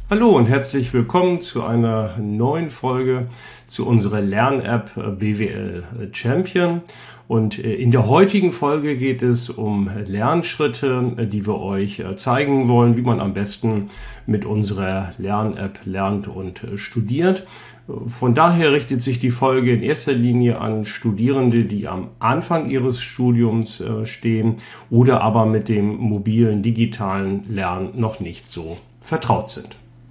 Hallo und herzlich willkommen zu einer neuen Folge zu unserer Lern-App BWL Champion. Und in der heutigen Folge geht es um Lernschritte, die wir euch zeigen wollen, wie man am besten mit unserer Lern-App lernt und studiert. Von daher richtet sich die Folge in erster Linie an Studierende, die am Anfang ihres Studiums stehen oder aber mit dem mobilen digitalen Lernen noch nicht so vertraut sind.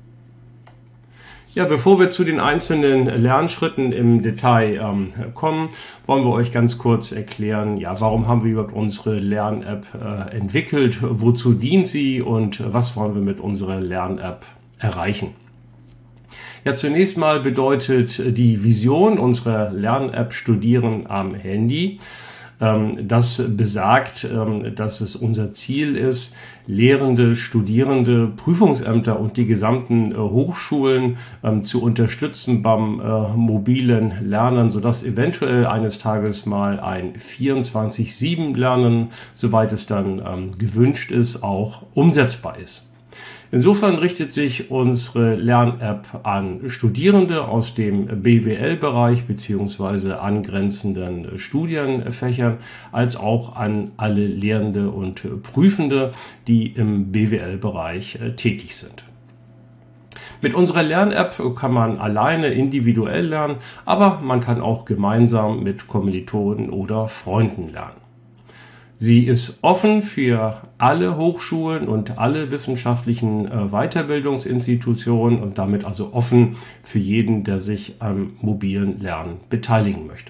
Ja, bevor wir zu den einzelnen Lernschritten im Detail kommen, wollen wir euch ganz kurz erklären, ja, warum haben wir überhaupt unsere Lern-App entwickelt, wozu dient sie und was wollen wir mit unserer Lern-App erreichen. Ja, zunächst mal bedeutet die Vision unserer Lern-App Studieren am Handy. Das besagt, dass es unser Ziel ist, Lehrende, Studierende, Prüfungsämter und die gesamten Hochschulen zu unterstützen beim mobilen Lernen, sodass eventuell eines Tages mal ein 24/7-Lernen, soweit es dann gewünscht ist, auch umsetzbar ist. Insofern richtet sich unsere Lern-App an Studierende aus dem BWL-Bereich bzw. angrenzenden Studienfächern, als auch an alle Lehrende und Prüfende, die im BWL-Bereich tätig sind. Mit unserer Lern-App kann man alleine individuell lernen, aber man kann auch gemeinsam mit Kommilitonen oder Freunden lernen. Sie ist offen für alle Hochschulen und alle wissenschaftlichen Weiterbildungsinstitutionen und damit also offen für jeden, der sich am mobilen Lernen beteiligen möchte.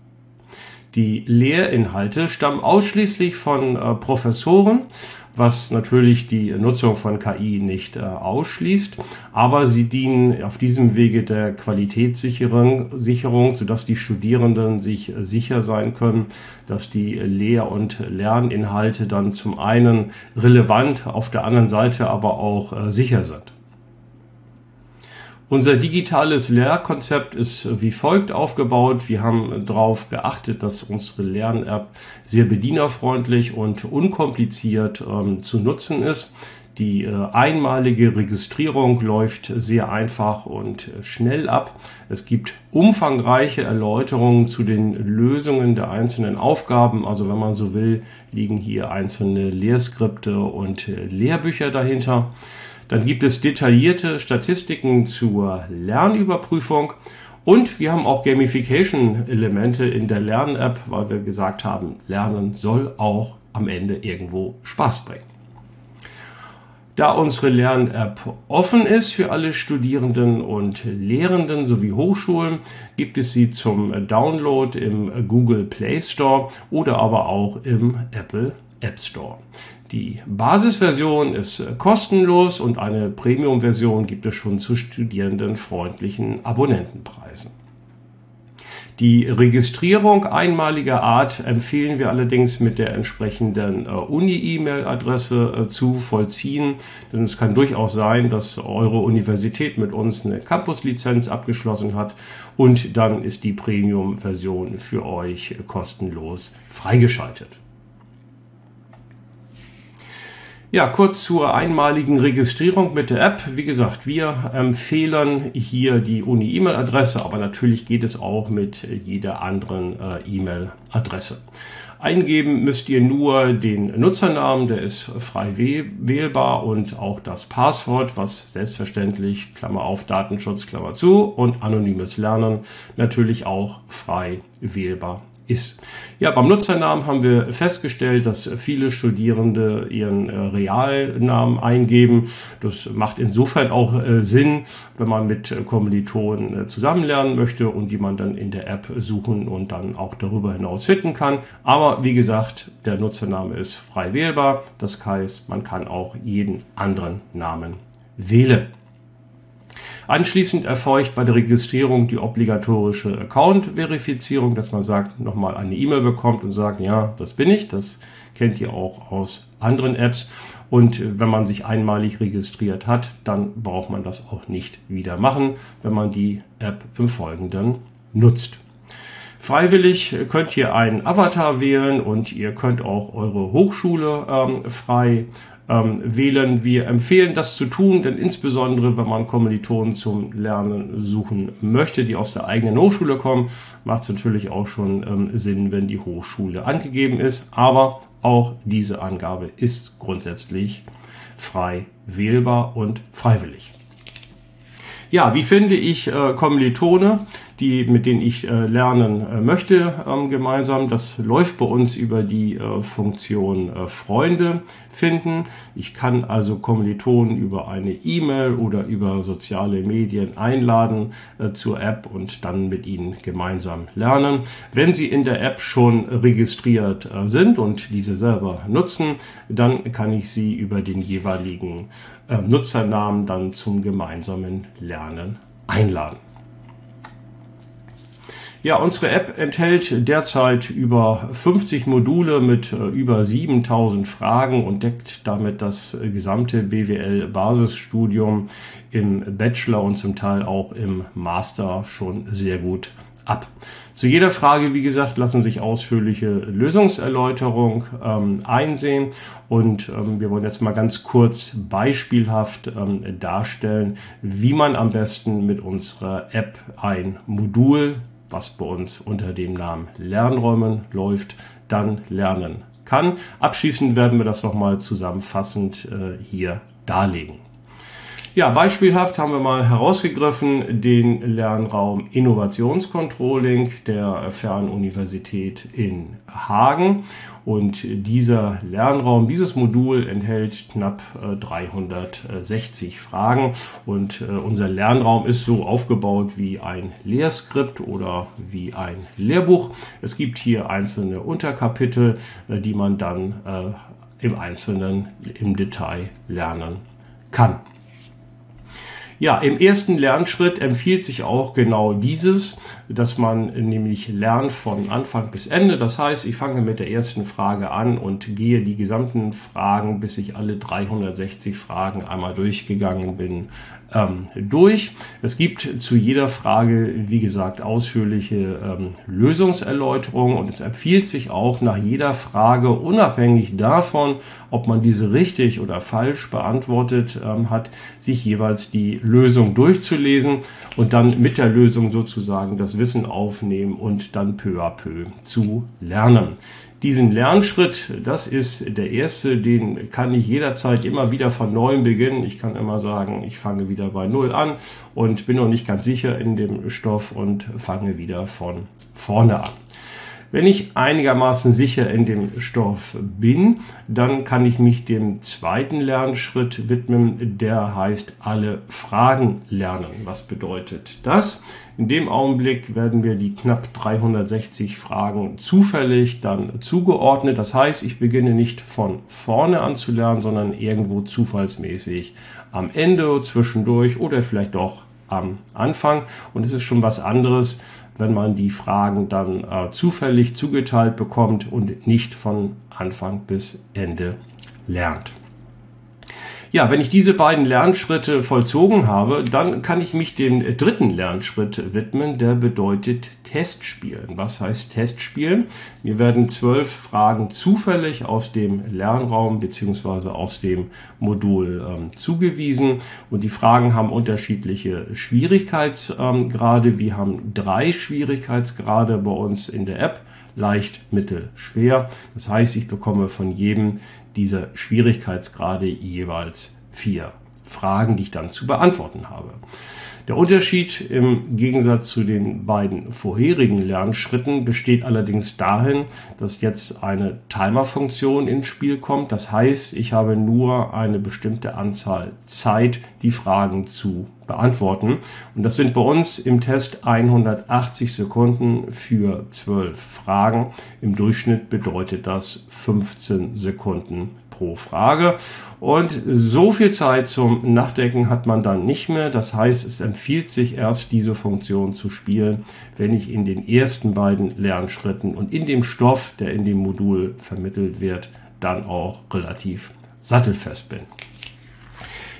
Die Lehrinhalte stammen ausschließlich von Professoren, was natürlich die Nutzung von KI nicht ausschließt, aber sie dienen auf diesem Wege der Qualitätssicherung, sodass die Studierenden sich sicher sein können, dass die Lehr- und Lerninhalte dann zum einen relevant, auf der anderen Seite aber auch sicher sind. Unser digitales Lehrkonzept ist wie folgt aufgebaut. Wir haben darauf geachtet, dass unsere Lern-App sehr bedienerfreundlich und unkompliziert zu nutzen ist. Die einmalige Registrierung läuft sehr einfach und schnell ab. Es gibt umfangreiche Erläuterungen zu den Lösungen der einzelnen Aufgaben. Also wenn man so will, liegen hier einzelne Lehrskripte und Lehrbücher dahinter. Dann gibt es detaillierte Statistiken zur Lernüberprüfung und wir haben auch Gamification-Elemente in der Lern-App, weil wir gesagt haben, Lernen soll auch am Ende irgendwo Spaß bringen. Da unsere Lern-App offen ist für alle Studierenden und Lehrenden sowie Hochschulen, gibt es sie zum Download im Google Play Store oder aber auch im Apple App Store. Die Basisversion ist kostenlos und eine Premium-Version gibt es schon zu studierendenfreundlichen Abonnentenpreisen. Die Registrierung einmaliger Art empfehlen wir allerdings mit der entsprechenden Uni-E-Mail-Adresse zu vollziehen, denn es kann durchaus sein, dass eure Universität mit uns eine Campus-Lizenz abgeschlossen hat und dann ist die Premium-Version für euch kostenlos freigeschaltet. Ja, kurz zur einmaligen Registrierung mit der App. Wie gesagt, wir empfehlen hier die Uni-E-Mail-Adresse, aber natürlich geht es auch mit jeder anderen E-Mail-Adresse. Eingeben müsst ihr nur den Nutzernamen, der ist frei wählbar und auch das Passwort, was selbstverständlich, Klammer auf, Datenschutz, Klammer zu und anonymes Lernen natürlich auch frei wählbar ist. Ja, beim Nutzernamen haben wir festgestellt, dass viele Studierende ihren Realnamen eingeben. Das macht insofern auch Sinn, wenn man mit Kommilitonen zusammenlernen möchte und die man dann in der App suchen und dann auch darüber hinaus finden kann. Aber wie gesagt, der Nutzername ist frei wählbar. Das heißt, man kann auch jeden anderen Namen wählen. Anschließend erfolgt bei der Registrierung die obligatorische Account-Verifizierung, dass man sagt, nochmal eine E-Mail bekommt und sagt, ja, das bin ich, das kennt ihr auch aus anderen Apps. Und wenn man sich einmalig registriert hat, dann braucht man das auch nicht wieder machen, wenn man die App im Folgenden nutzt. Freiwillig könnt ihr einen Avatar wählen und ihr könnt auch eure Hochschule frei wählen. Wir empfehlen das zu tun, denn insbesondere wenn man Kommilitonen zum Lernen suchen möchte, die aus der eigenen Hochschule kommen, macht es natürlich auch schon Sinn, wenn die Hochschule angegeben ist. Aber auch diese Angabe ist grundsätzlich frei wählbar und freiwillig. Ja, wie finde ich Kommilitone, mit denen ich lernen möchte gemeinsam? Das läuft bei uns über die Funktion Freunde finden. Ich kann also Kommilitonen über eine E-Mail oder über soziale Medien einladen zur App und dann mit ihnen gemeinsam lernen. Wenn sie in der App schon registriert sind und diese selber nutzen, dann kann ich sie über den jeweiligen Nutzernamen dann zum gemeinsamen Lernen einladen. Ja, unsere App enthält derzeit über 50 Module mit über 7000 Fragen und deckt damit das gesamte BWL-Basisstudium im Bachelor und zum Teil auch im Master schon sehr gut ab. Zu jeder Frage, wie gesagt, lassen sich ausführliche Lösungserläuterungen einsehen und wir wollen jetzt mal ganz kurz beispielhaft darstellen, wie man am besten mit unserer App ein Modul, was bei uns unter dem Namen Lernräumen läuft, dann lernen kann. Abschließend werden wir das nochmal zusammenfassend hier darlegen. Ja, beispielhaft haben wir mal herausgegriffen den Lernraum Innovationscontrolling der Fernuniversität in Hagen. Und dieser Lernraum, dieses Modul enthält knapp 360 Fragen. Und unser Lernraum ist so aufgebaut wie ein Lehrskript oder wie ein Lehrbuch. Es gibt hier einzelne Unterkapitel, die man dann im Einzelnen im Detail lernen kann. Ja, im ersten Lernschritt empfiehlt sich auch genau dieses, dass man nämlich lernt von Anfang bis Ende. Das heißt, ich fange mit der ersten Frage an und gehe die gesamten Fragen, bis ich alle 360 Fragen einmal durchgegangen bin, durch. Es gibt zu jeder Frage, wie gesagt, ausführliche Lösungserläuterungen und es empfiehlt sich auch nach jeder Frage, unabhängig davon, ob man diese richtig oder falsch beantwortet hat, sich jeweils die Lösung durchzulesen und dann mit der Lösung sozusagen das Wissen aufnehmen und dann peu à peu zu lernen. Diesen Lernschritt, das ist der erste, den kann ich jederzeit immer wieder von neuem beginnen. Ich kann immer sagen, ich fange wieder bei Null an und bin noch nicht ganz sicher in dem Stoff und fange wieder von vorne an. Wenn ich einigermaßen sicher in dem Stoff bin, dann kann ich mich dem zweiten Lernschritt widmen, der heißt alle Fragen lernen. Was bedeutet das? In dem Augenblick werden mir die knapp 360 Fragen zufällig dann zugeordnet. Das heißt, ich beginne nicht von vorne an zu lernen, sondern irgendwo zufallsmäßig am Ende, zwischendurch oder vielleicht doch am Anfang. Und es ist schon was anderes, wenn man die Fragen dann zufällig zugeteilt bekommt und nicht von Anfang bis Ende lernt. Ja, wenn ich diese beiden Lernschritte vollzogen habe, dann kann ich mich dem dritten Lernschritt widmen, der bedeutet Testspielen. Was heißt Testspielen? Mir werden 12 Fragen zufällig aus dem Lernraum bzw. aus dem Modul zugewiesen und die Fragen haben unterschiedliche Schwierigkeitsgrade. Wir haben 3 Schwierigkeitsgrade bei uns in der App, leicht, mittel, schwer. Das heißt, ich bekomme von jedem dieser Schwierigkeitsgrade jeweils 4 Fragen, die ich dann zu beantworten habe. Der Unterschied im Gegensatz zu den beiden vorherigen Lernschritten besteht allerdings darin, dass jetzt eine Timer-Funktion ins Spiel kommt. Das heißt, ich habe nur eine bestimmte Anzahl Zeit, die Fragen zu beantworten. Und das sind bei uns im Test 180 Sekunden für 12 Fragen. Im Durchschnitt bedeutet das 15 Sekunden pro Frage. Und so viel Zeit zum Nachdenken hat man dann nicht mehr. Das heißt, es empfiehlt sich erst, diese Funktion zu spielen, wenn ich in den ersten beiden Lernschritten und in dem Stoff, der in dem Modul vermittelt wird, dann auch relativ sattelfest bin.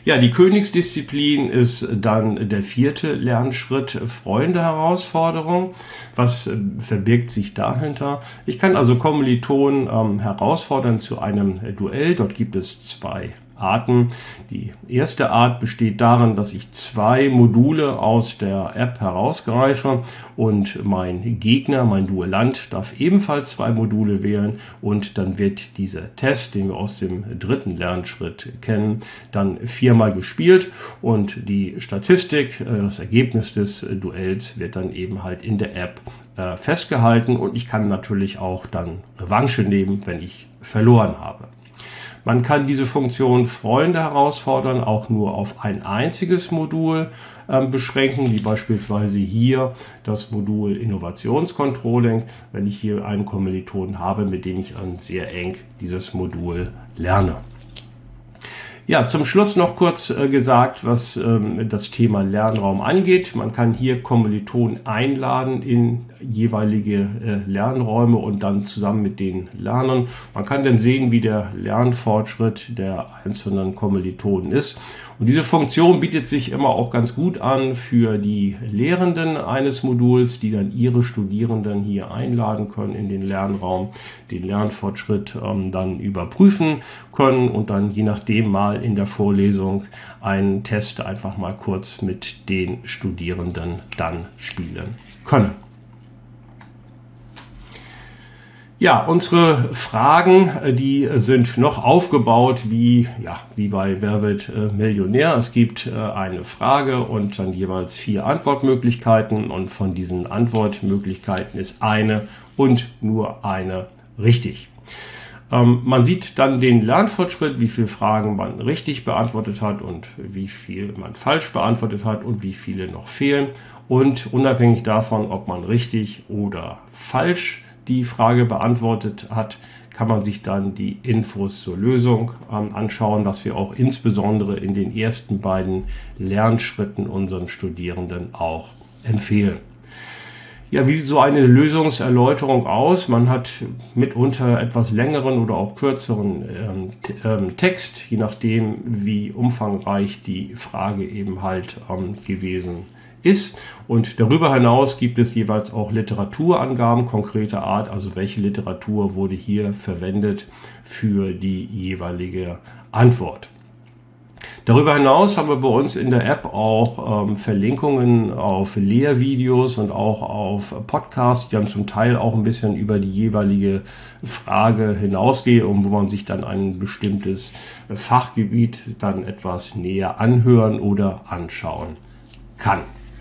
Ja, die Königsdisziplin ist dann der 4. Lernschritt, Freunde-Herausforderung. Was verbirgt sich dahinter? Ich kann also Kommilitonen herausfordern zu einem Duell. Dort gibt es 2 Arten. Die erste Art besteht darin, dass ich 2 Module aus der App herausgreife und mein Gegner, mein Duellant, darf ebenfalls 2 Module wählen und dann wird dieser Test, den wir aus dem 3. Lernschritt kennen, dann 4-mal gespielt und die Statistik, das Ergebnis des Duells wird dann eben halt in der App festgehalten und ich kann natürlich auch dann Revanche nehmen, wenn ich verloren habe. Man kann diese Funktion Freunde herausfordern, auch nur auf ein einziges Modul beschränken, wie beispielsweise hier das Modul Innovationscontrolling, wenn ich hier einen Kommilitonen habe, mit dem ich dann sehr eng dieses Modul lerne. Ja, zum Schluss noch kurz gesagt, was das Thema Lernraum angeht. Man kann hier Kommilitonen einladen in jeweilige Lernräume und dann zusammen mit denen lernen. Man kann dann sehen, wie der Lernfortschritt der einzelnen Kommilitonen ist. Und diese Funktion bietet sich immer auch ganz gut an für die Lehrenden eines Moduls, die dann ihre Studierenden hier einladen können in den Lernraum, den Lernfortschritt dann überprüfen können und dann je nachdem mal in der Vorlesung einen Test einfach mal kurz mit den Studierenden dann spielen können. Ja, unsere Fragen, die sind noch aufgebaut wie bei Wer wird Millionär. Es gibt eine Frage und dann jeweils 4 Antwortmöglichkeiten und von diesen Antwortmöglichkeiten ist eine und nur eine richtig. Man sieht dann den Lernfortschritt, wie viele Fragen man richtig beantwortet hat und wie viel man falsch beantwortet hat und wie viele noch fehlen. Und unabhängig davon, ob man richtig oder falsch die Frage beantwortet hat, kann man sich dann die Infos zur Lösung anschauen, was wir auch insbesondere in den ersten beiden Lernschritten unseren Studierenden auch empfehlen. Ja, wie sieht so eine Lösungserläuterung aus? Man hat mitunter etwas längeren oder auch kürzeren Text, je nachdem, wie umfangreich die Frage eben halt gewesen ist. Und darüber hinaus gibt es jeweils auch Literaturangaben konkreter Art, also welche Literatur wurde hier verwendet für die jeweilige Antwort. Darüber hinaus haben wir bei uns in der App auch Verlinkungen auf Lehrvideos und auch auf Podcasts, die dann zum Teil auch ein bisschen über die jeweilige Frage hinausgehen und wo man sich dann ein bestimmtes Fachgebiet dann etwas näher anhören oder anschauen kann.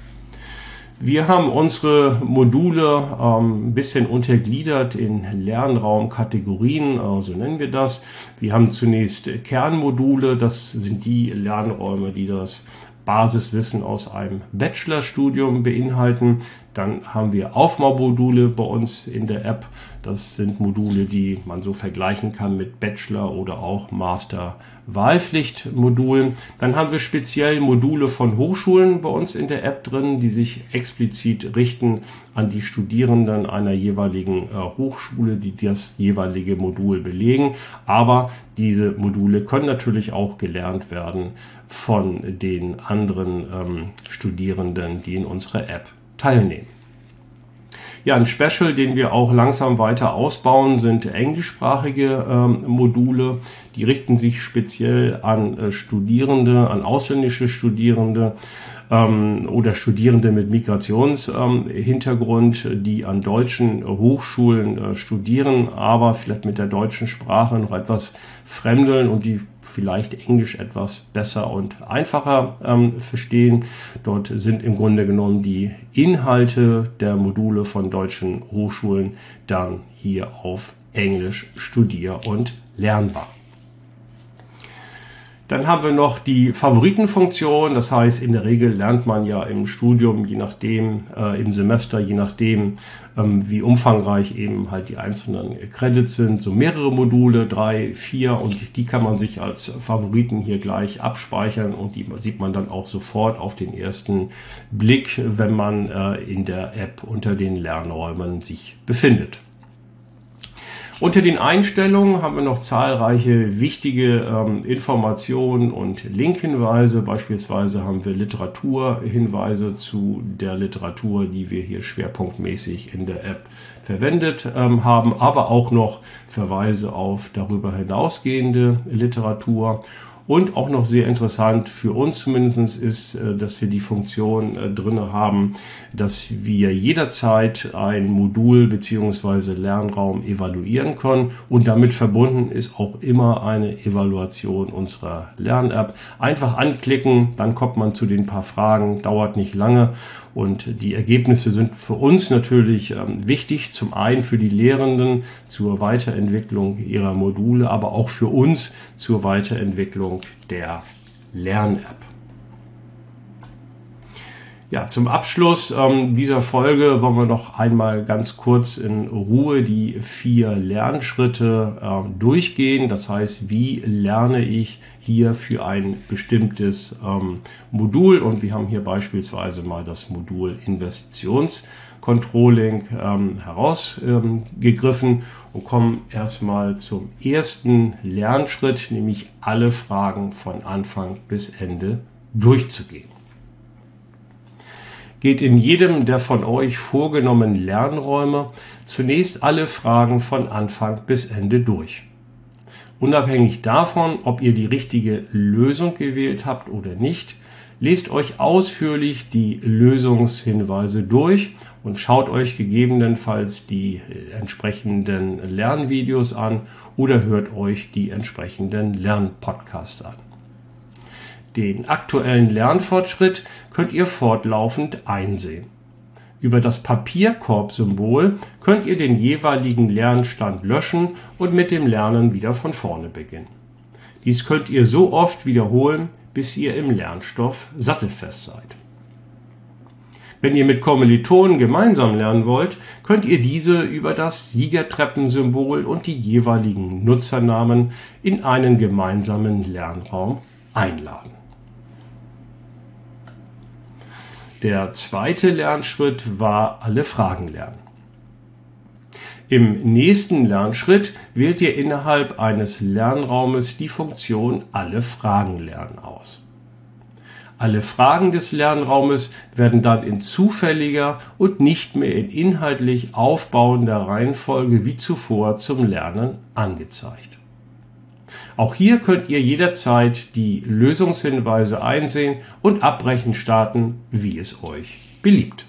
Wir haben unsere Module ein bisschen untergliedert in Lernraumkategorien, so nennen wir das. Wir haben zunächst Kernmodule, das sind die Lernräume, die das Basiswissen aus einem Bachelorstudium beinhalten. Dann haben wir Aufbaumodule bei uns in der App. Das sind Module, die man so vergleichen kann mit Bachelor- oder auch Master-Wahlpflichtmodulen. Dann haben wir speziell Module von Hochschulen bei uns in der App drin, die sich explizit richten an die Studierenden einer jeweiligen Hochschule, die das jeweilige Modul belegen. Aber diese Module können natürlich auch gelernt werden von den anderen Studierenden, die in unserer App teilnehmen. Ja, ein Special, den wir auch langsam weiter ausbauen, sind englischsprachige Module. Die richten sich speziell an Studierende, an ausländische Studierende oder Studierende mit Migrationshintergrund, die an deutschen Hochschulen studieren, aber vielleicht mit der deutschen Sprache noch etwas fremdeln und die vielleicht Englisch etwas besser und einfacher verstehen. Dort sind im Grunde genommen die Inhalte der Module von deutschen Hochschulen dann hier auf Englisch studier- und lernbar. Dann haben wir noch die Favoritenfunktion, das heißt, in der Regel lernt man ja im Studium, je nachdem, im Semester, je nachdem, wie umfangreich eben halt die einzelnen Credits sind, so mehrere Module, 3, 4 und die kann man sich als Favoriten hier gleich abspeichern und die sieht man dann auch sofort auf den ersten Blick, wenn man in der App unter den Lernräumen sich befindet. Unter den Einstellungen haben wir noch zahlreiche wichtige Informationen und Linkhinweise. Beispielsweise haben wir Literaturhinweise zu der Literatur, die wir hier schwerpunktmäßig in der App verwendet haben, aber auch noch Verweise auf darüber hinausgehende Literatur. Und auch noch sehr interessant für uns zumindest ist, dass wir die Funktion drin haben, dass wir jederzeit ein Modul bzw. Lernraum evaluieren können. Und damit verbunden ist auch immer eine Evaluation unserer Lern-App. Einfach anklicken, dann kommt man zu den paar Fragen, dauert nicht lange. Und die Ergebnisse sind für uns natürlich wichtig, zum einen für die Lehrenden zur Weiterentwicklung ihrer Module, aber auch für uns zur Weiterentwicklung der Lern-App. Ja, zum Abschluss dieser Folge wollen wir noch einmal ganz kurz in Ruhe die 4 Lernschritte durchgehen. Das heißt, wie lerne ich hier für ein bestimmtes Modul? Und wir haben hier beispielsweise mal das Modul Investitionscontrolling herausgegriffen und kommen erstmal zum ersten Lernschritt, nämlich alle Fragen von Anfang bis Ende durchzugehen. Geht in jedem der von euch vorgenommenen Lernräume zunächst alle Fragen von Anfang bis Ende durch. Unabhängig davon, ob ihr die richtige Lösung gewählt habt oder nicht, lest euch ausführlich die Lösungshinweise durch und schaut euch gegebenenfalls die entsprechenden Lernvideos an oder hört euch die entsprechenden Lernpodcasts an. Den aktuellen Lernfortschritt könnt ihr fortlaufend einsehen. Über das Papierkorb-Symbol könnt ihr den jeweiligen Lernstand löschen und mit dem Lernen wieder von vorne beginnen. Dies könnt ihr so oft wiederholen, bis ihr im Lernstoff sattelfest seid. Wenn ihr mit Kommilitonen gemeinsam lernen wollt, könnt ihr diese über das Siegertreppensymbol und die jeweiligen Nutzernamen in einen gemeinsamen Lernraum einladen. Der zweite Lernschritt war alle Fragen lernen. Im nächsten Lernschritt wählt ihr innerhalb eines Lernraumes die Funktion alle Fragen lernen aus. Alle Fragen des Lernraumes werden dann in zufälliger und nicht mehr in inhaltlich aufbauender Reihenfolge wie zuvor zum Lernen angezeigt. Auch hier könnt ihr jederzeit die Lösungshinweise einsehen und abbrechen starten, wie es euch beliebt.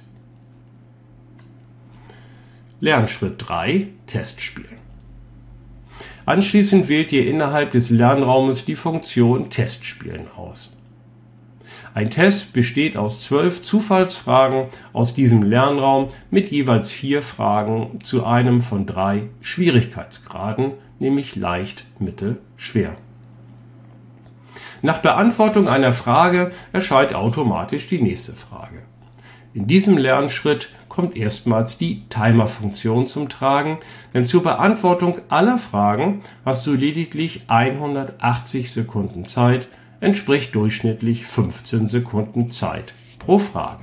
Lernschritt 3: Test spielen. Anschließend wählt ihr innerhalb des Lernraumes die Funktion Test spielen aus. Ein Test besteht aus 12 Zufallsfragen aus diesem Lernraum mit jeweils 4 Fragen zu einem von 3 Schwierigkeitsgraden, nämlich leicht, mittel, schwer. Nach Beantwortung einer Frage erscheint automatisch die nächste Frage. In diesem Lernschritt kommt erstmals die Timer-Funktion zum Tragen, denn zur Beantwortung aller Fragen hast du lediglich 180 Sekunden Zeit, entspricht durchschnittlich 15 Sekunden Zeit pro Frage.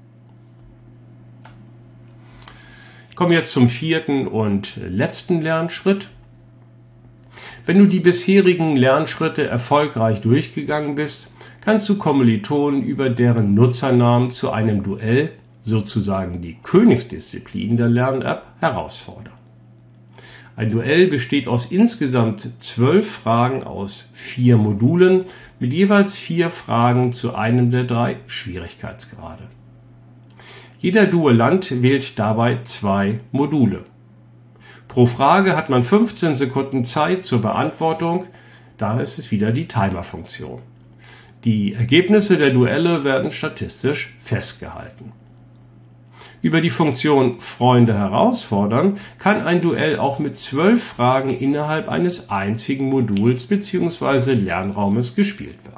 Ich komme jetzt zum 4. und letzten Lernschritt. Wenn du die bisherigen Lernschritte erfolgreich durchgegangen bist, kannst du Kommilitonen über deren Nutzernamen zu einem Duell, sozusagen die Königsdisziplin der Lern-App, herausfordern. Ein Duell besteht aus insgesamt 12 Fragen aus 4 Modulen mit jeweils 4 Fragen zu einem der 3 Schwierigkeitsgrade. Jeder Duellant wählt dabei 2 Module. Pro Frage hat man 15 Sekunden Zeit zur Beantwortung, da ist es wieder die Timer-Funktion. Die Ergebnisse der Duelle werden statistisch festgehalten. Über die Funktion Freunde herausfordern kann ein Duell auch mit 12 Fragen innerhalb eines einzigen Moduls bzw. Lernraumes gespielt werden.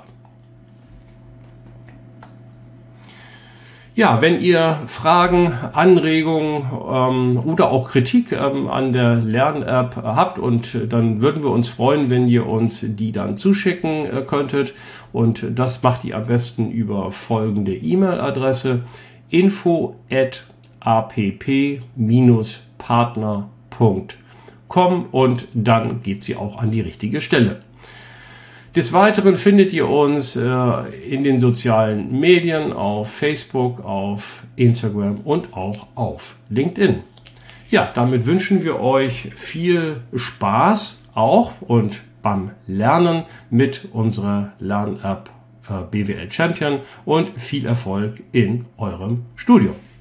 Ja, wenn ihr Fragen, Anregungen oder auch Kritik an der Lern-App habt, und dann würden wir uns freuen, wenn ihr uns die dann zuschicken könntet. Und das macht ihr am besten über folgende E-Mail-Adresse: info@app-partner.com. kommen und dann geht sie auch an die richtige Stelle. Des Weiteren findet ihr uns in den sozialen Medien auf Facebook, auf Instagram und auch auf LinkedIn. Ja, damit wünschen wir euch viel Spaß auch und beim Lernen mit unserer Lern-App BWL Champion und viel Erfolg in eurem Studium.